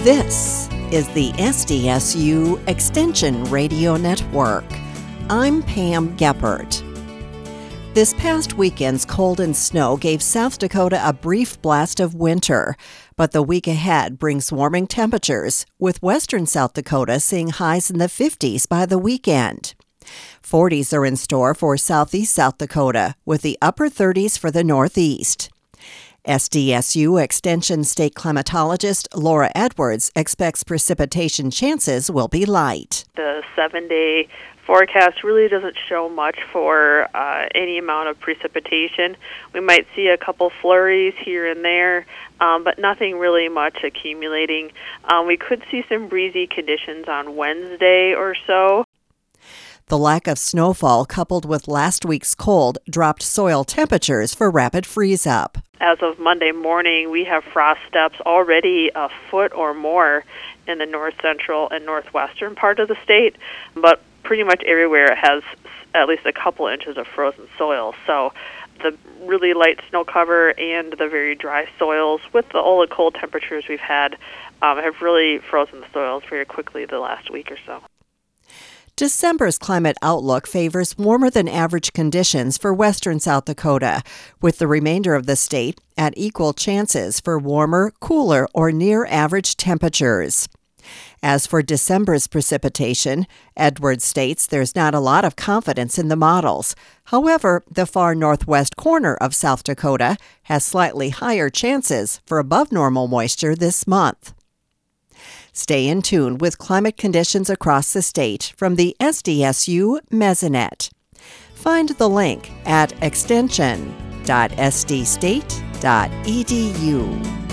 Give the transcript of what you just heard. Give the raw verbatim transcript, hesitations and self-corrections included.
This is the S D S U Extension Radio Network. I'm Pam Geppert. This past weekend's cold and snow gave South Dakota a brief blast of winter, but the week ahead brings warming temperatures, with western South Dakota seeing highs in the fifties by the weekend. forties are in store for southeast South Dakota, with the upper thirties for the northeast. S D S U Extension State Climatologist Laura Edwards expects precipitation chances will be light. The seven-day forecast really doesn't show much for uh, any amount of precipitation. We might see a couple flurries here and there, um, but nothing really much accumulating. Um, we could see some breezy conditions on Wednesday or so. The lack of snowfall coupled with last week's cold dropped soil temperatures for rapid freeze-up. As of Monday morning, we have frost steps already a foot or more in the north central and northwestern part of the state, but pretty much everywhere it has at least a couple inches of frozen soil. So the really light snow cover and the very dry soils with the all the cold temperatures we've had um, have really frozen the soils very quickly the last week or so. December's climate outlook favors warmer than average conditions for western South Dakota, with the remainder of the state at equal chances for warmer, cooler, or near average temperatures. As for December's precipitation, Edwards states there's not a lot of confidence in the models. However, the far northwest corner of South Dakota has slightly higher chances for above normal moisture this month. Stay in tune with climate conditions across the state from the S D S U Mesonet. Find the link at extension dot s d state dot e d u.